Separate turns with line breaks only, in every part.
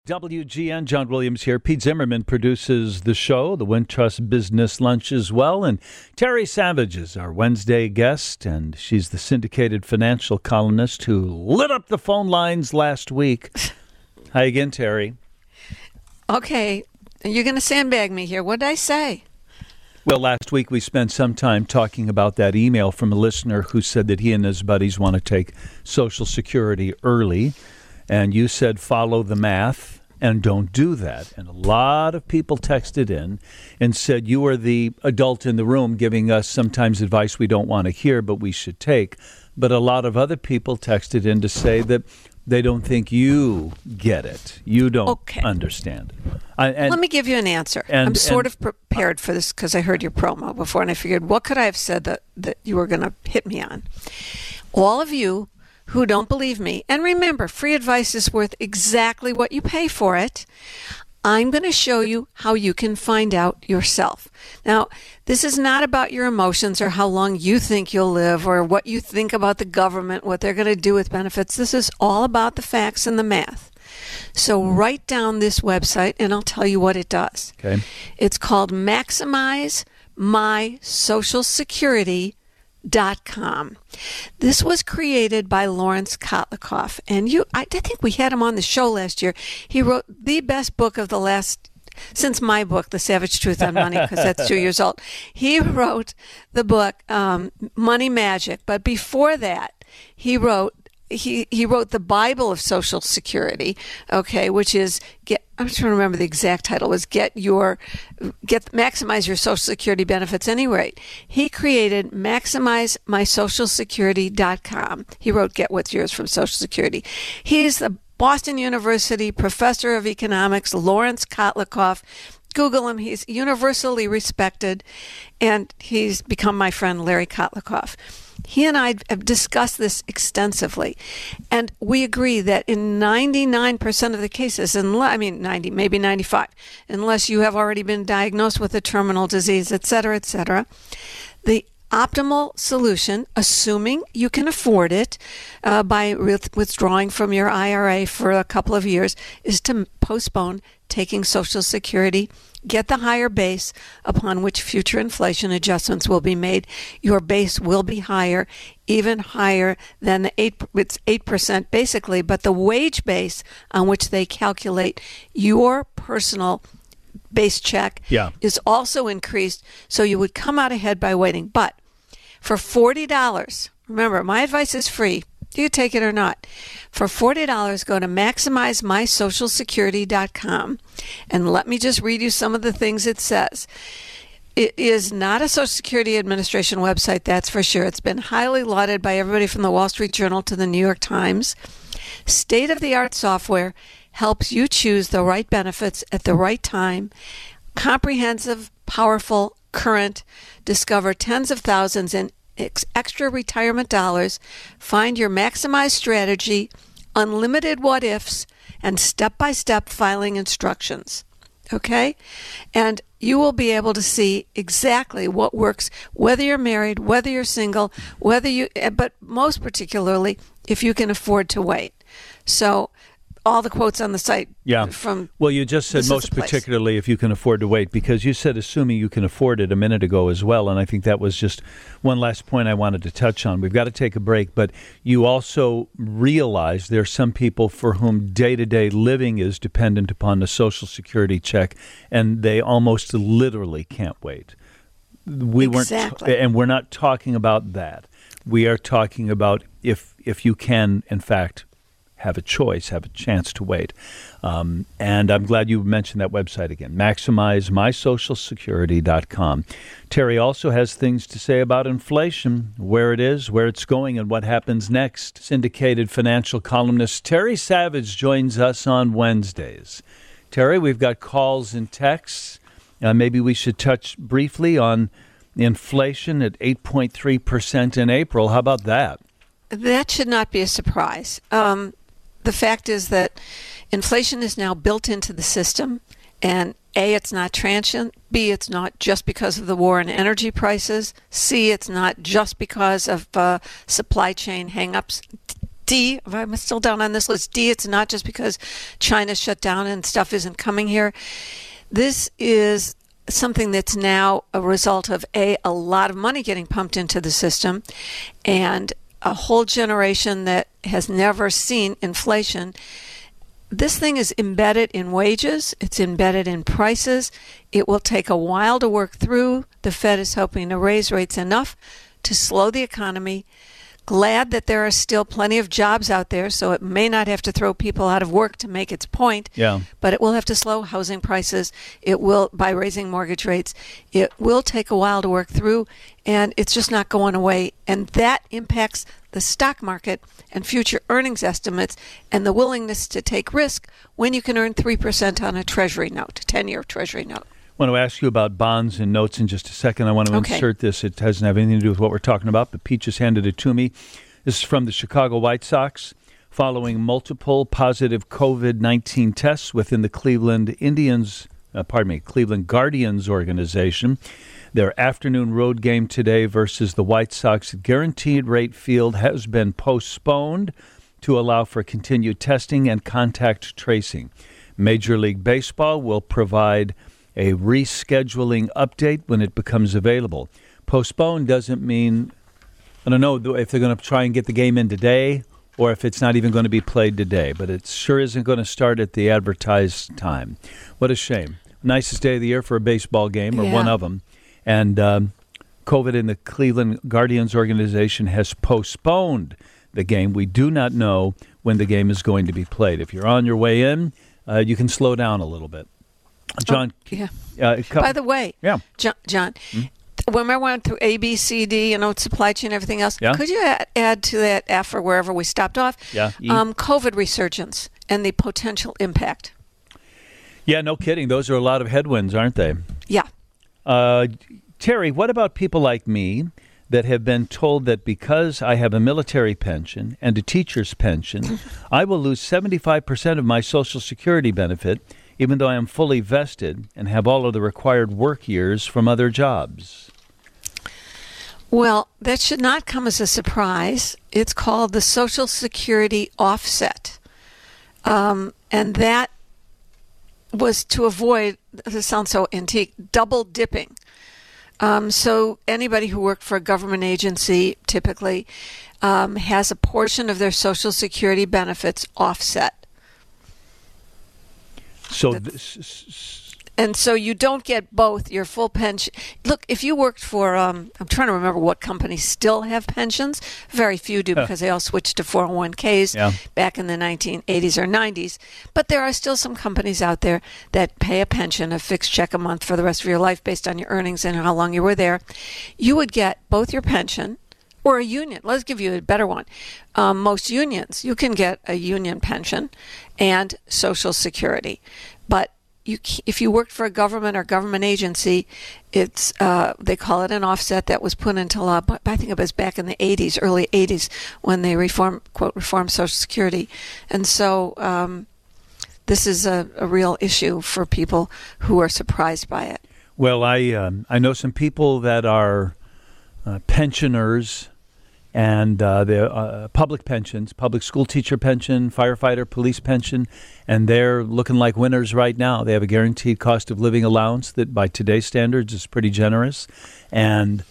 WGN, John Williams here. Pete Zimmerman produces the show, the Wintrust Business Lunch as well. And Terry Savage is our Wednesday guest, and she's the syndicated financial columnist who lit up the phone lines last week. Hi again, Terry.
Okay, you're going to sandbag me here. What did I say?
Well, last week we spent some time talking about that email from a listener who said that he and his buddies want to take Social Security early. And you said, follow the math and don't do that. And a lot of people texted in and said, you are the adult in the room giving us sometimes advice we don't want to hear, but we should take. But a lot of other people texted in to say that they don't think you get it. You don't understand.
Let me give you an answer. I'm sort of prepared for this because I heard your promo before, and I figured, what could I have said that you were going to hit me on? All of you who don't believe me, and remember, free advice is worth exactly what you pay for it. I'm going to show you how you can find out yourself. Now, this is not about your emotions or how long you think you'll live or what you think about the government, what they're going to do with benefits. This is all about the facts and the math. So write down this website, and I'll tell you what it does.
Okay.
It's called MaximizeMySocialSecurity.com. This was created by Lawrence Kotlikoff, and I think we had him on the show last year. He wrote the best book of the last, since my book, The Savage Truth on Money, because that's 2 years old. He wrote the book Money Magic, but before that, he wrote the Bible of Social Security, which is I'm trying to remember the exact title was maximize your Social Security benefits anyway. He created MaximizeMySocialSecurity.com. He wrote Get What's Yours from Social Security. He's the Boston University professor of economics, Lawrence Kotlikoff. Google him. He's universally respected, and he's become my friend Larry Kotlikoff. He and I have discussed this extensively, and we agree that in 99% of the cases, maybe 95, unless you have already been diagnosed with a terminal disease, et cetera, the optimal solution, assuming you can afford it by withdrawing from your IRA for a couple of years, is to postpone taking Social Security. Get the higher base upon which future inflation adjustments will be made. Your base will be higher, even higher than it's 8% basically, but the wage base on which they calculate your personal base check is also increased, so you would come out ahead by waiting. But for $40, remember, my advice is free. Do you take it or not? For $40, go to MaximizeMySocialSecurity.com, and let me just read you some of the things it says. It is not a Social Security Administration website, that's for sure. It's been highly lauded by everybody from the Wall Street Journal to the New York Times. State-of-the-art software helps you choose the right benefits at the right time. Comprehensive, powerful, current. Discover tens of thousands in extra retirement dollars, find your maximized strategy, unlimited what-ifs, and step-by-step filing instructions. Okay? And you will be able to see exactly what works, whether you're married, whether you're single, but most particularly, if you can afford to wait. So all the quotes on the site
Well, you just said most particularly if you can afford to wait, because you said assuming you can afford it a minute ago as well, and I think that was just one last point I wanted to touch on. We've got to take a break, but you also realize there are some people for whom day-to-day living is dependent upon the Social Security check, and they almost literally can't wait. And we're not talking about that. We are talking about if you can, in fact, have a choice, have a chance to wait. And I'm glad you mentioned that website again, MaximizeMySocialSecurity.com. Terry also has things to say about inflation, where it is, where it's going, and what happens next. Syndicated financial columnist Terry Savage joins us on Wednesdays. Terry, we've got calls and texts. Maybe we should touch briefly on inflation at 8.3% in April. How about that?
That should not be a surprise. The fact is that inflation is now built into the system, and A, it's not transient, B, it's not just because of the war and energy prices, C, it's not just because of supply chain hangups, D, I'm still down on this list. D, it's not just because China shut down and stuff isn't coming here. This is something that's now a result of a lot of money getting pumped into the system and a whole generation that has never seen inflation. This thing is embedded in wages. It's embedded in prices. It will take a while to work through. The Fed is hoping to raise rates enough to slow the economy. Glad that there are still plenty of jobs out there, so it may not have to throw people out of work to make its point.
Yeah.
But it will have to slow housing prices. It will, by raising mortgage rates. It will take a while to work through, and it's just not going away. And that impacts the stock market and future earnings estimates and the willingness to take risk when you can earn 3% on a Treasury note, 10-year Treasury note.
I want to ask you about bonds and notes in just a second. I want to insert this. It doesn't have anything to do with what we're talking about, but Pete just handed it to me. This is from the Chicago White Sox. Following multiple positive COVID-19 tests within the Cleveland Guardians organization, their afternoon road game today versus the White Sox at Guaranteed Rate Field has been postponed to allow for continued testing and contact tracing. Major League Baseball will provide a rescheduling update when it becomes available. Postpone doesn't mean, I don't know if they're going to try and get the game in today or if it's not even going to be played today, but it sure isn't going to start at the advertised time. What a shame. Nicest day of the year for a baseball game, or one of them. And COVID in the Cleveland Guardians organization has postponed the game. We do not know when the game is going to be played. If you're on your way in, you can slow down a little bit. John.
By the way, John, when I went through A, B, C, D, supply chain, everything else, could you add to that F or wherever we stopped off? COVID resurgence and the potential impact.
Yeah, no kidding. Those are a lot of headwinds, aren't they?
Yeah.
Terry, what about people like me that have been told that because I have a military pension and a teacher's pension, I will lose 75% of my Social Security benefit, even though I am fully vested and have all of the required work years from other jobs?
Well, that should not come as a surprise. It's called the Social Security offset. And that was to avoid, this sounds so antique, double dipping. So anybody who worked for a government agency typically has a portion of their Social Security benefits offset. And so you don't get both your full pension. Look, if you worked for, I'm trying to remember what companies still have pensions. Very few do because they all switched to 401ks back in the 1980s or 90s. But there are still some companies out there that pay a pension, a fixed check a month for the rest of your life based on your earnings and how long you were there. You would get both your pension or a union. Let's give you a better one. Most unions, you can get a union pension and Social Security. But if you worked for a government or government agency, it's they call it an offset that was put into law. But I think it was back in the 80s, early 80s, when they reformed Social Security. And so this is a real issue for people who are surprised by it.
Well, I know some people that are pensioners, and the public pensions, public school teacher pension, firefighter, police pension, and they're looking like winners right now. They have a guaranteed cost of living allowance that by today's standards is pretty generous, and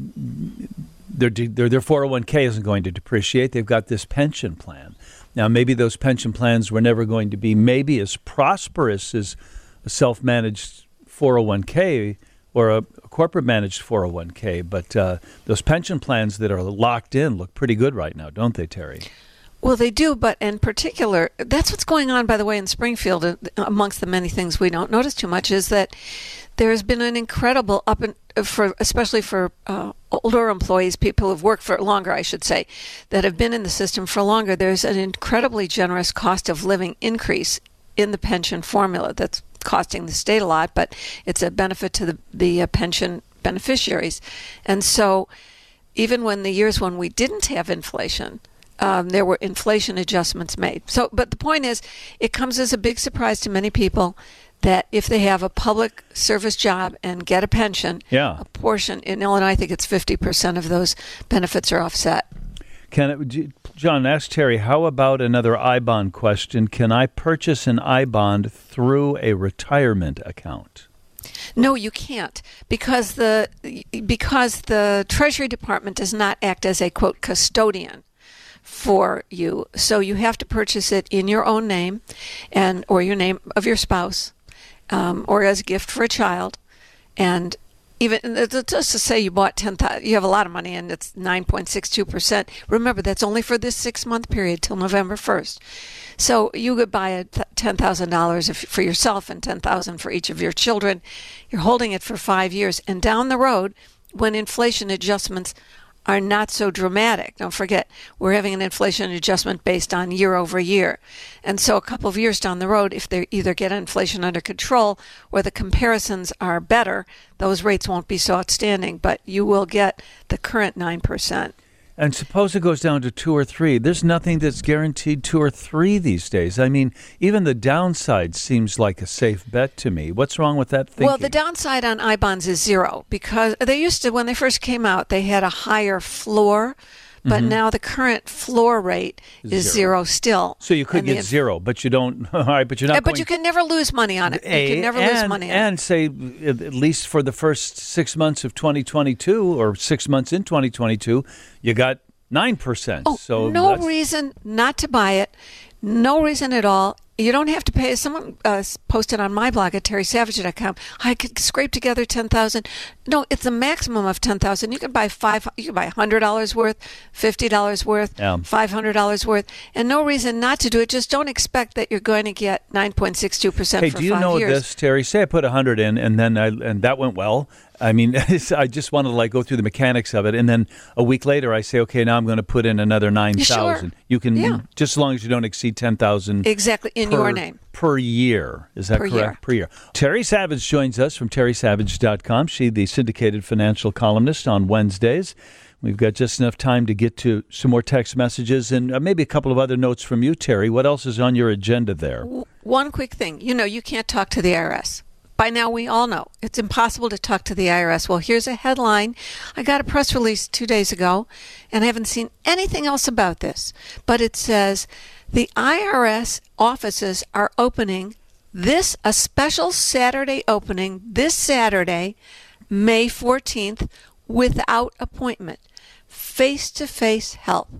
their 401k isn't going to depreciate. They've got this pension plan. Now, maybe those pension plans were never going to be maybe as prosperous as a self-managed 401k or a corporate managed 401k, but those pension plans that are locked in look pretty good right now, don't they, Terry?
Well, they do, but in particular, that's what's going on, by the way, in Springfield, amongst the many things we don't notice too much, is that there has been an incredible especially for older employees, people who've worked for longer, I should say, that have been in the system for longer. There's an incredibly generous cost of living increase in the pension formula that's costing the state a lot, but it's a benefit to the pension beneficiaries. And so even when the years when we didn't have inflation, there were inflation adjustments made. So, but the point is, it comes as a big surprise to many people that if they have a public service job and get a pension, a portion, in Illinois, I think it's 50% of those benefits are offset.
John, ask Terry, how about another I-bond question? Can I purchase an I-bond through a retirement account?
No, you can't, because the Treasury Department does not act as a, quote, custodian for you. So you have to purchase it in your own name or your name of your spouse, or as a gift for a child. And even just to say you bought 10,000, you have a lot of money and it's 9.62%. Remember, that's only for this 6-month period till November 1st. So you could buy $10,000 for yourself and $10,000 for each of your children. You're holding it for 5 years, and down the road, when inflation adjustments are not so dramatic. Don't forget, we're having an inflation adjustment based on year over year. And so a couple of years down the road, if they either get inflation under control or the comparisons are better, those rates won't be so outstanding, but you will get the current 9%.
And suppose it goes down to 2 or 3. There's nothing that's guaranteed 2 or 3 these days. I mean, even the downside seems like a safe bet to me. What's wrong with that thinking?
Well, the downside on I-bonds is 0, because they used to, when they first came out, they had a higher floor, but now the current floor rate is 0 still.
So you could get 0, but you don't. All right, but you're not.
But you can never lose money on it. You can never lose money on it.
And say, at least for the first 6 months of 2022 or 6 months in 2022, you got 9%.
Oh,
so
no reason not to buy it. No reason at all. You don't have to pay. Someone posted on my blog at terrysavage.com, I could scrape together $10,000. No, it's a maximum of $10,000. You can buy $100 worth, $50 worth, $500 worth, and no reason not to do it. Just don't expect that you're going to get 9.62% for 5 years.
Hey, do you know this, Terry? Say I put 100 in, and then and that went well. I mean, I just wanted to go through the mechanics of it, and then a week later I say, okay, now I'm going to put in another 9,000.
Sure.
You can, just as long as you don't exceed 10,000
exactly in your name
per year. Is that correct? Per year. Terry Savage joins us from terrysavage.com. She's the syndicated financial columnist on Wednesdays. We've got just enough time to get to some more text messages and maybe a couple of other notes from you, Terry. What else is on your agenda there?
One quick thing. You can't talk to the IRS. By now, we all know it's impossible to talk to the IRS. Well, here's a headline. I got a press release 2 days ago, and I haven't seen anything else about this. But it says the IRS offices are opening a special Saturday opening this Saturday, May 14th, without appointment. Face-to-face help.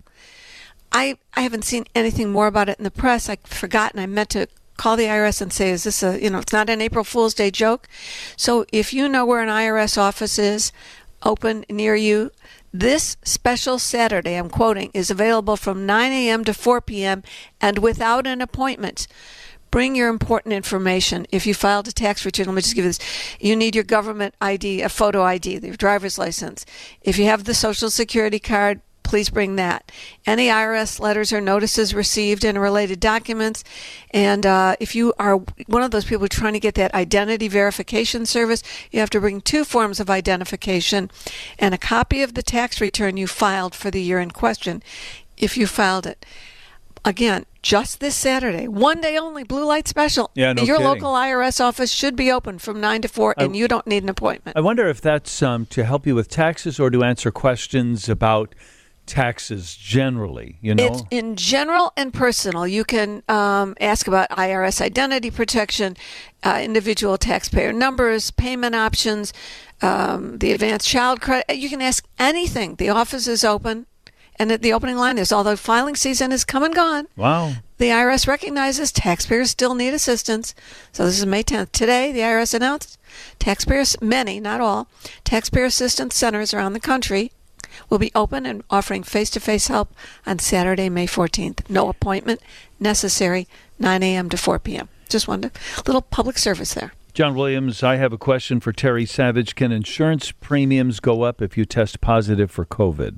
I haven't seen anything more about it in the press. I've forgotten. I meant to call the IRS and say, is this it's not an April Fool's Day joke. So if you know where an IRS office is open near you, this special Saturday, I'm quoting, is available from 9 a.m. to 4 p.m. and without an appointment. Bring your important information. If you filed a tax return, let me just give you this. You need your government ID, a photo ID, your driver's license. If you have the Social Security card, please bring that. Any IRS letters or notices received and related documents. And if you are one of those people trying to get that identity verification service, you have to bring 2 forms of identification and a copy of the tax return you filed for the year in question, if you filed it. Again, just this Saturday, 1 day only, blue light special.
Yeah, no
Your
kidding.
local IRS office should be open from 9 to 4, and you don't need an appointment.
I wonder if that's to help you with taxes or to answer questions about taxes generally,
It's in general and personal. You can ask about IRS identity protection, individual taxpayer numbers, payment options, the advanced child credit. You can ask anything. The office is open, and at the opening line is, although filing season is come and gone,
wow,
the IRS recognizes taxpayers still need assistance. So this is May 10th. Today, the IRS announced taxpayers, many, not all, taxpayer assistance centers around the country will be open and offering face-to-face help on Saturday, May 14th. No appointment necessary, 9 a.m. to 4 p.m. Just wanted a little public service there.
John Williams, I have a question for Terry Savage. Can insurance premiums go up if you test positive for COVID?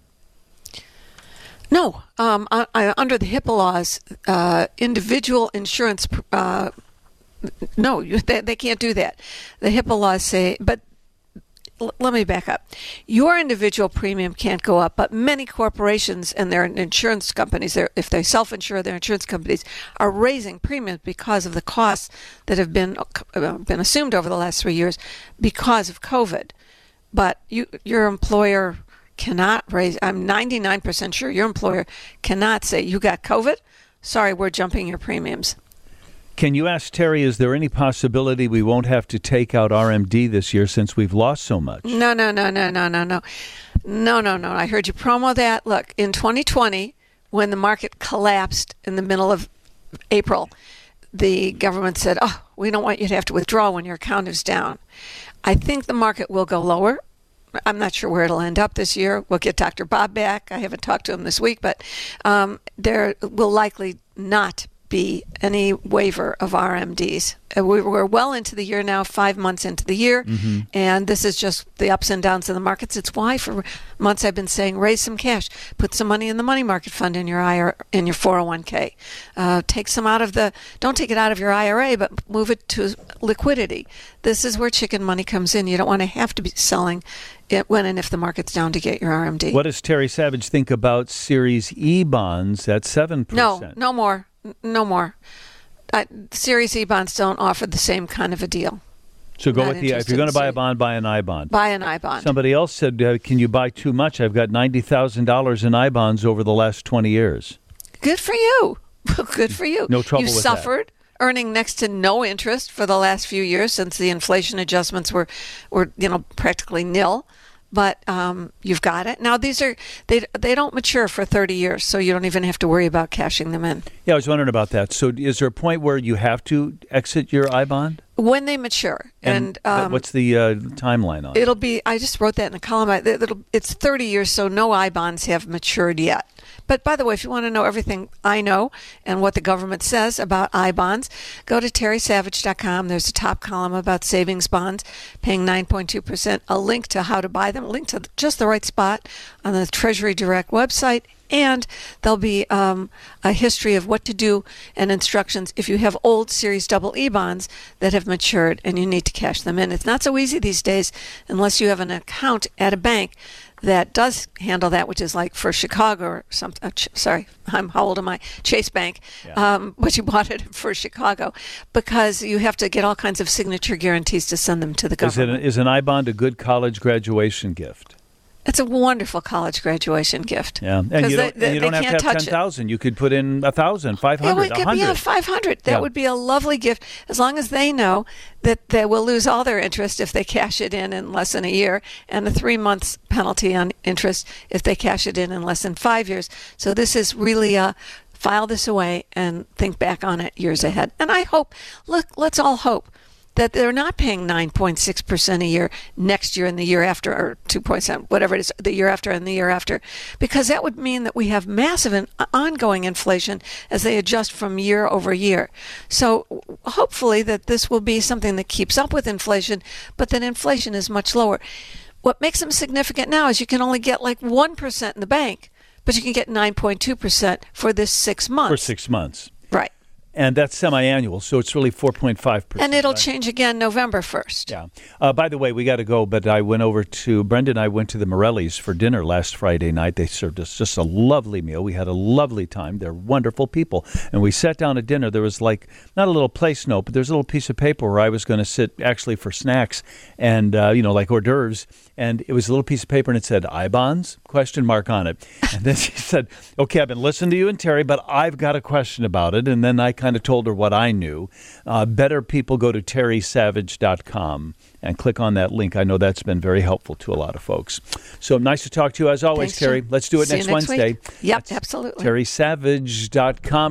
No. Under the HIPAA laws, individual insurance, no, they can't do that. The HIPAA laws say, but let me back up. Your individual premium can't go up, but many corporations and their insurance companies, if they self-insure, their insurance companies are raising premiums because of the costs that have been assumed over the last 3 years because of COVID. But your employer cannot raise, I'm 99% sure your employer cannot say, you got COVID? Sorry, we're jumping your premiums.
Can you ask Terry, is there any possibility we won't have to take out RMD this year since we've lost so much?
No. I heard you promo that. Look, in 2020, when the market collapsed in the middle of April, the government said, we don't want you to have to withdraw when your account is down. I think the market will go lower. I'm not sure where it'll end up this year. We'll get Dr. Bob back. I haven't talked to him this week, but there will likely not be any waiver of RMDs. We're well into the year now, 5 months into the year, and this is just the ups and downs of the markets. It's why for months I've been saying raise some cash, put some money in the money market fund in your in your 401k. Take some out of don't take it out of your IRA, but move it to liquidity. This is where chicken money comes in. You don't want to have to be selling it when and if the market's down to get your RMD.
What does Terry Savage think about Series E bonds at 7%?
No more. No more. Series E bonds don't offer the same kind of a deal.
So go with if you're going to buy a bond, buy an I bond.
Buy an I bond.
Somebody else said, can you buy too much? I've got $90,000 in I bonds over the last 20 years.
Good for you. Good for you.
No trouble
with
that.
You suffered, earning next to no interest for the last few years since the inflation adjustments were practically nil. But you've got it. Now, they don't mature for 30 years, so you don't even have to worry about cashing them in.
Yeah, I was wondering about that. So is there a point where you have to exit your I bond?
When they mature. And
what's the timeline on it?
It'll be, I just wrote that in a column, it's 30 years, so no I bonds have matured yet. But by the way, if you want to know everything I know and what the government says about I bonds, go to terrysavage.com. There's a top column about savings bonds paying 9.2%, a link to how to buy them, a link to just the right spot on the Treasury Direct website. And there'll be a history of what to do and instructions if you have old Series EE bonds that have matured and you need to cash them in. It's not so easy these days unless you have an account at a bank that does handle that, which is like for Chicago or something. How old am I? Chase Bank. Yeah. But you bought it for Chicago because you have to get all kinds of signature guarantees to send them to the government.
Is an I bond a good college graduation gift?
It's a wonderful college graduation gift.
Yeah, and you don't have to have 10,000. You could put in 1,000, 500, 100.
Yeah, 500. That would be a lovely gift, as long as they know that they will lose all their interest if they cash it in less than a year, and a 3-month penalty on interest if they cash it in less than 5 years. So this is really file this away and think back on it years ahead. And I hope, let's all hope that they're not paying 9.6% a year next year and the year after, or 2.7, whatever it is, the year after and the year after, because that would mean that we have massive and ongoing inflation as they adjust from year over year. So hopefully that this will be something that keeps up with inflation, but that inflation is much lower. What makes them significant now is you can only get like 1% in the bank, but you can get 9.2% for this 6 months.
For 6 months.
Right.
And that's semi-annual, so it's really 4.5%.
And it'll change again November 1st.
Yeah. By the way, we got to go, but Brenda and I went to the Morellis for dinner last Friday night. They served us just a lovely meal. We had a lovely time. They're wonderful people. And we sat down at dinner. There was not a little place note, but there's a little piece of paper where I was going to sit actually for snacks and, like hors d'oeuvres. And it was a little piece of paper and it said, I bonds? ? On it. And then she said, okay, I've been listening to you and Terry, but I've got a question about it. And then I kind of told her what I knew. Better people go to terrysavage.com and click on that link. I know that's been very helpful to a lot of folks. So nice to talk to you as always,
Thanks,
Terry.
Jim.
Let's do it
See
next
you next
Wednesday.
Week. Yep, absolutely.
terrysavage.com,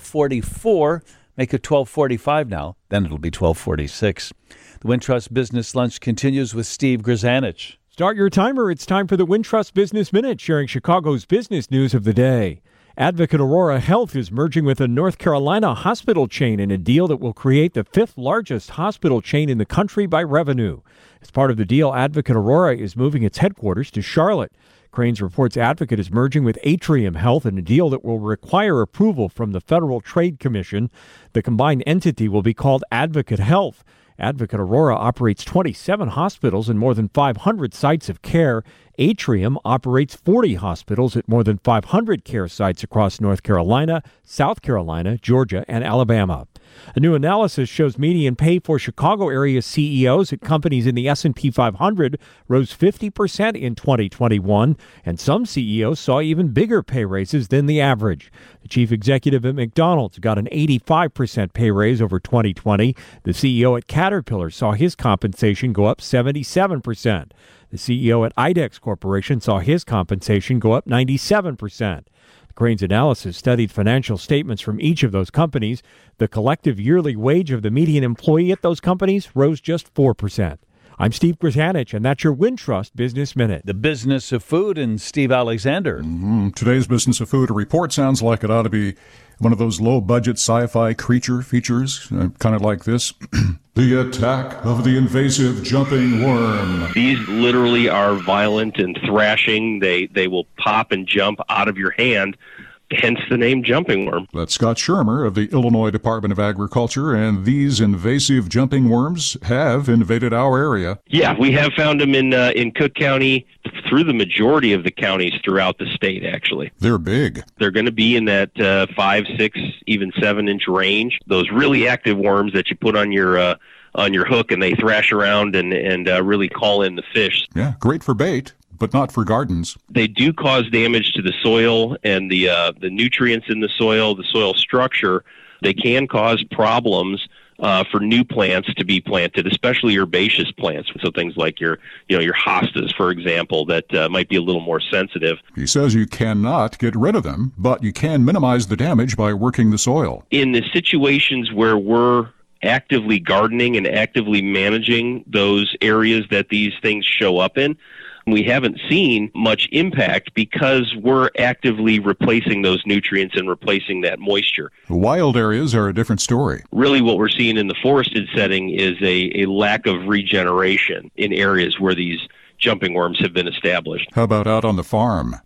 1244. Make it 1245 now. Then it'll be 1246. The Wintrust Business Lunch continues with Steve Grzanich.
Start your timer. It's time for the Wintrust Business Minute, sharing Chicago's business news of the day. Advocate Aurora Health is merging with a North Carolina hospital chain in a deal that will create the 5th largest hospital chain in the country by revenue. As part of the deal, Advocate Aurora is moving its headquarters to Charlotte. Crain's reports Advocate is merging with Atrium Health in a deal that will require approval from the Federal Trade Commission. The combined entity will be called Advocate Health. Advocate Aurora operates 27 hospitals and more than 500 sites of care. Atrium operates 40 hospitals at more than 500 care sites across North Carolina, South Carolina, Georgia, and Alabama. A new analysis shows median pay for Chicago area CEOs at companies in the S&P 500 rose 50% in 2021, and some CEOs saw even bigger pay raises than the average. The chief executive at McDonald's got an 85% pay raise over 2020. The CEO at Caterpillar saw his compensation go up 77%. The CEO at IDEX Corporation saw his compensation go up 97%. Crane's analysis studied financial statements from each of those companies. The collective yearly wage of the median employee at those companies rose just 4%. I'm Steve Grzanich, and that's your Wintrust Business Minute.
The business of food and Steve Alexander.
Today's business of food report sounds like it ought to be one of those low-budget sci-fi creature features, kind of like this. The attack of the invasive jumping worm.
These literally are violent and thrashing. They will pop and jump out of your hand, hence the name jumping worm.
That's Scott Shermer of the Illinois Department of Agriculture, and these invasive jumping worms have invaded our area.
Yeah, we have found them in Cook County, through the majority of the counties throughout the state, actually.
They're big.
They're going to be in that 5, 6, even 7-inch range. Those really active worms that you put on your hook and they thrash around and really call in the fish.
Yeah, great for bait, but not for gardens.
They do cause damage to the soil and the nutrients in the soil structure. They can cause problems for new plants to be planted, especially herbaceous plants. So things like your hostas, for example, that might be a little more sensitive.
He says you cannot get rid of them, but you can minimize the damage by working the soil.
In the situations where we're actively gardening and actively managing those areas that these things show up in, we haven't seen much impact because we're actively replacing those nutrients and replacing that moisture.
The wild areas are a different story.
Really what we're seeing in the forested setting is a lack of regeneration in areas where these jumping worms have been established.
How about out on the farm?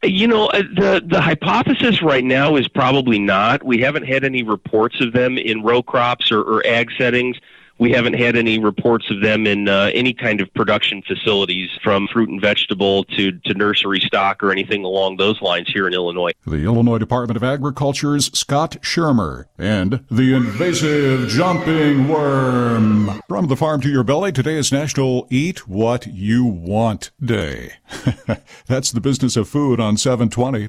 The hypothesis right now is probably not. We haven't had any reports of them in row crops or ag settings. We haven't had any reports of them in any kind of production facilities, from fruit and vegetable to nursery stock or anything along those lines here in Illinois.
The Illinois Department of Agriculture's Scott Shermer and the invasive jumping worm. From the farm to your belly, today is National Eat What You Want Day. That's the business of food on 720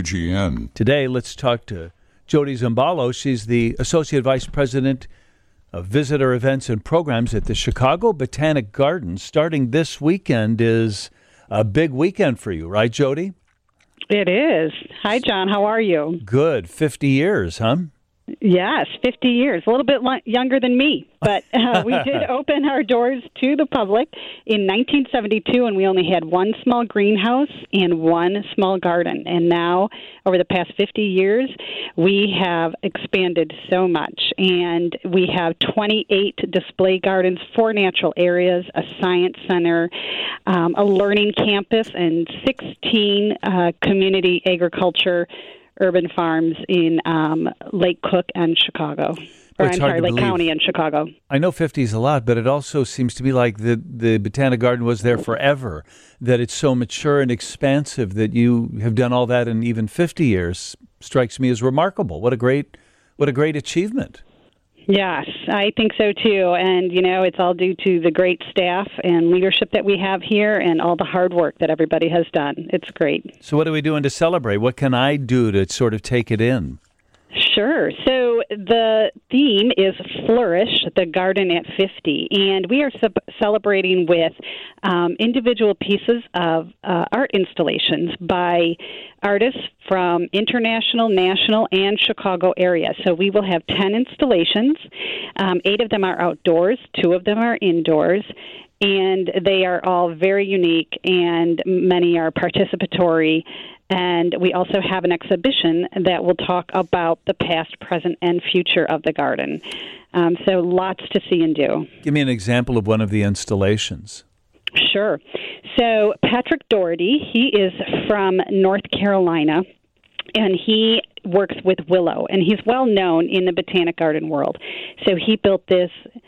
WGN.
Today, let's talk to Jody Zambalo. She's the Associate Vice President of Visitor Events and Programs at the Chicago Botanic Gardens. Starting this weekend is a big weekend for you, right, Jody?
It is. Hi, John. How are you?
Good. 50 years, huh?
Yes, 50 years. A little bit younger than me. But we did open our doors to the public in 1972, and we only had one small greenhouse and one small garden. And now, over the past 50 years, we have expanded so much. And we have 28 display gardens, 4 natural areas, a science center, a learning campus, and 16 community agriculture urban farms in Lake Cook and Chicago. Lake County and Chicago.
I know 50 is a lot, but it also seems to be like the Botanic Garden was there forever, that it's so mature and expansive that you have done all that in even 50 years. Strikes me as remarkable. What a great achievement.
Yes, I think so too. And, it's all due to the great staff and leadership that we have here and all the hard work that everybody has done. It's great.
So what are we doing to celebrate? What can I do to sort of take it in?
Sure. So the theme is Flourish, the Garden at 50. And we are celebrating with individual pieces of art installations by artists from international, national, and Chicago area. So we will have 10 installations. 8 of them are outdoors, 2 of them are indoors. And they are all very unique, and many are participatory. And we also have an exhibition that will talk about the past, present, and future of the garden. So lots to see and do.
Give me an example of one of the installations.
Sure. So Patrick Doherty, he is from North Carolina, and he works with willow, and he's well known in the Botanic Garden world. So he built this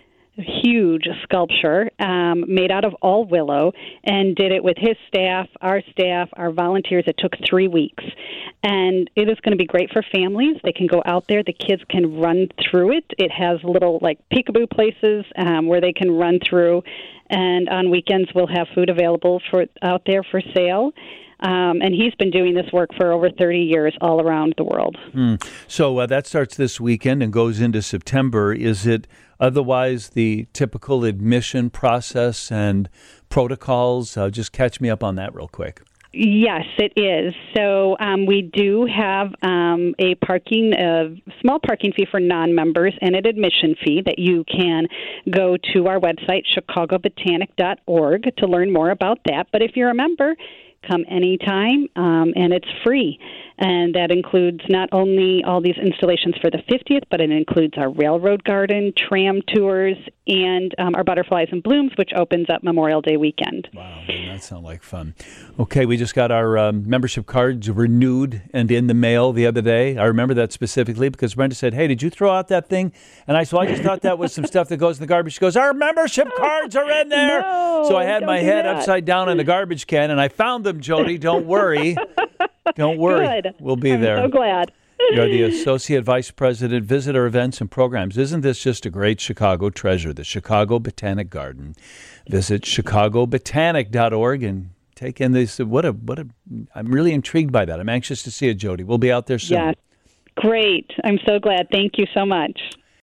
huge sculpture made out of all willow and did it with his staff, our volunteers. It took 3 weeks. And it is going to be great for families. They can go out there. The kids can run through it. It has little like peekaboo places where they can run through. And on weekends, we'll have food available out there for sale. And he's been doing this work for over 30 years all around the world.
So that starts this weekend and goes into September. Is it otherwise the typical admission process and protocols? Just catch me up on that real quick.
Yes, it is. So we do have a small parking fee for non-members and an admission fee that you can go to our website, chicagobotanic.org, to learn more about that. But if you're a member, come anytime, and it's free. And that includes not only all these installations for the 50th, but it includes our railroad garden, tram tours, and our Butterflies and Blooms, which opens up Memorial Day weekend.
Wow, that sounds like fun. Okay, we just got our membership cards renewed and in the mail the other day. I remember that specifically because Brenda said, "Hey, did you throw out that thing?" And I just thought that was some stuff that goes in the garbage. She goes, "Our membership cards are in there."
No,
so I had my head upside down in the garbage can, and I found them, Jody. Don't worry. Don't worry.
Good.
We'll be there.
I'm so glad.
You're the Associate Vice President, Visitor Events and Programs. Isn't this just a great Chicago treasure, the Chicago Botanic Garden? Visit chicagobotanic.org and take in this. I'm really intrigued by that. I'm anxious to see it, Jody. We'll be out there soon.
Yes. Great. I'm so glad. Thank you so much.